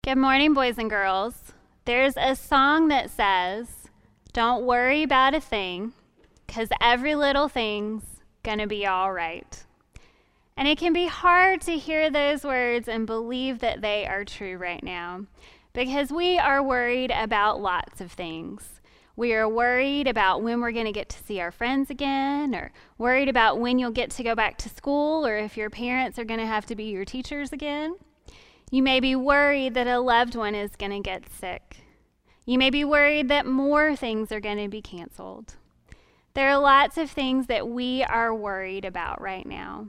Good morning, boys and girls. There's a song that says, "Don't worry about a thing, 'cause every little thing's gonna be all right." And it can be hard to hear those words and believe that they are true right now, because we are worried about lots of things. We are worried about when we're going to get to see our friends again, or worried about when you'll get to go back to school, or if your parents are going to have to be your teachers again. You may be worried that a loved one is going to get sick. You may be worried that more things are going to be canceled. There are lots of things that we are worried about right now.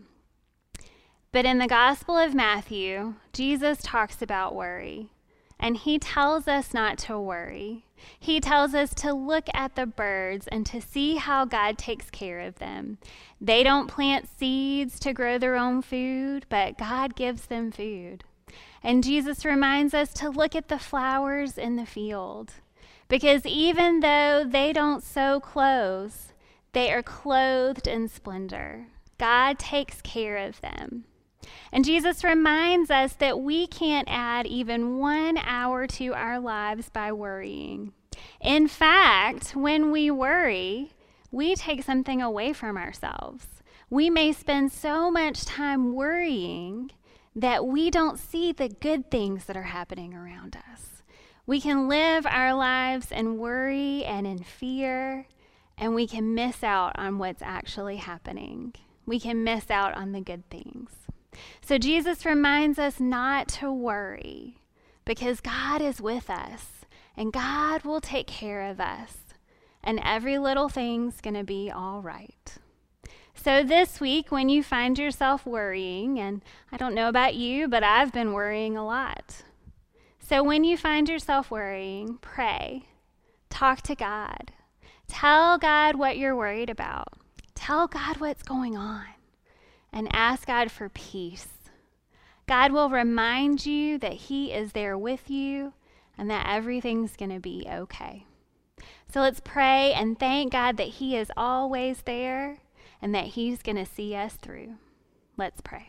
But in the Gospel of Matthew, Jesus talks about worry, and he tells us not to worry. He tells us to look at the birds and to see how God takes care of them. They don't plant seeds to grow their own food, but God gives them food. And Jesus reminds us to look at the flowers in the field, because even though they don't sew clothes, they are clothed in splendor. God takes care of them. And Jesus reminds us that we can't add even 1 hour to our lives by worrying. In fact, when we worry, we take something away from ourselves. We may spend so much time worrying that we don't see the good things that are happening around us. We can live our lives in worry and in fear, and we can miss out on what's actually happening. We can miss out on the good things. So Jesus reminds us not to worry, because God is with us, and God will take care of us, and every little thing's going to be all right. So this week, when you find yourself worrying, and I don't know about you, but I've been worrying a lot. So when you find yourself worrying, pray. Talk to God. Tell God what you're worried about. Tell God what's going on, and ask God for peace. God will remind you that he is there with you and that everything's going to be okay. So let's pray and thank God that he is always there and that he's going to see us through. Let's pray.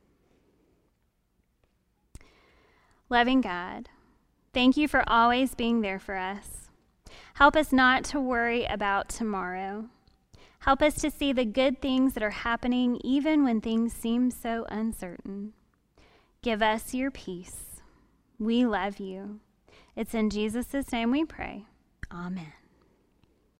Loving God, thank you for always being there for us. Help us not to worry about tomorrow. Help us to see the good things that are happening even when things seem so uncertain. Give us your peace. We love you. It's in Jesus' name we pray. Amen.